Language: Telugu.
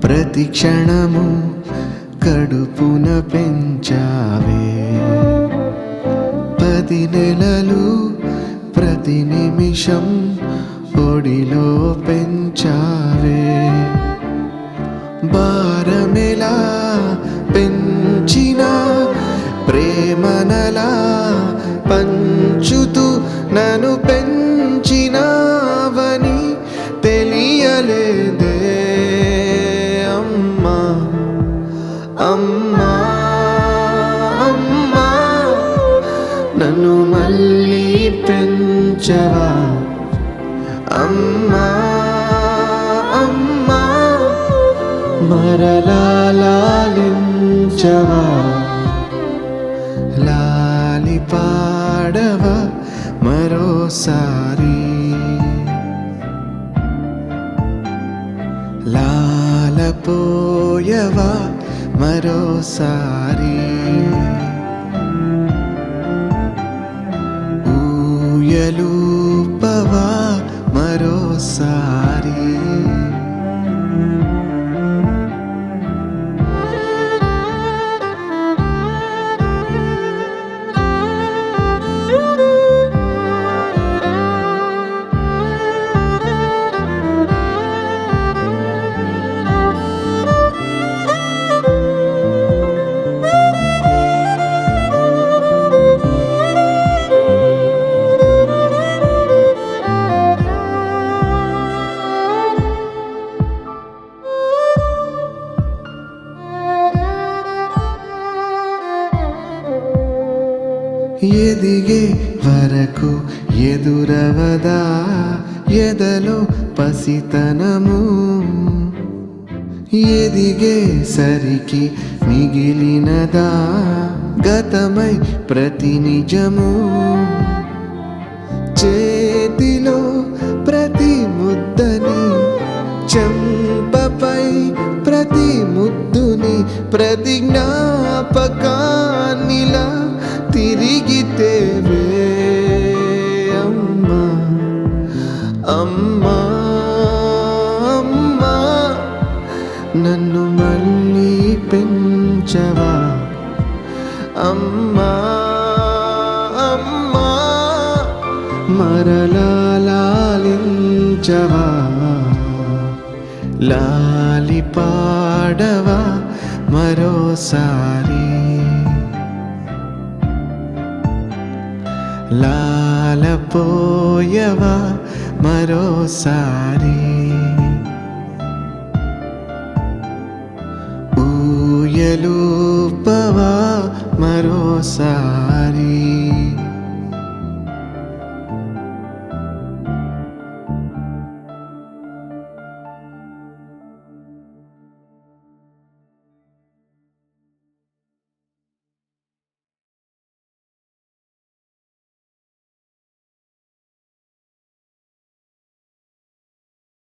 ప్రతి క్షణము కడుపున పెంచావే 10 నెలలు ప్రతి నిమిషం ఒడిలో పెంచావే భారమెలా పెంచిన ప్రేమనలా పంచుతూ నన్ను పెంచినావని తెలియలేదే అమ్మా అమ్మా అమ్మా నన్ను మళ్ళీ పెంచవా అమ్మా అమ్మా మరలా లాలించవా లాలి పాడవా మరోసారి లాలపోయవా మరోసారి ఊయలూపవా మరోసారి ఎదిగే వరకు ఎదురవదా ఎదలో పసితనము ఎదిగేసరికి మిగిలినదా గతమై ప్రతి నిజము చేతిలో ప్రతి ముద్దని చెంపపై ప్రతి ముద్దుని ప్రతి జ్ఞాపకాన్నిలా తిరిగితేవే అమ్మా అమ్మా అమ్మా నన్ను మళ్ళీ పెంచవా అమ్మా అమ్మా మరలా లాలించవా లాలి పాడవా మరోసారి లాలపోయవా మరోసారి ఊయలూపవా మరోసారి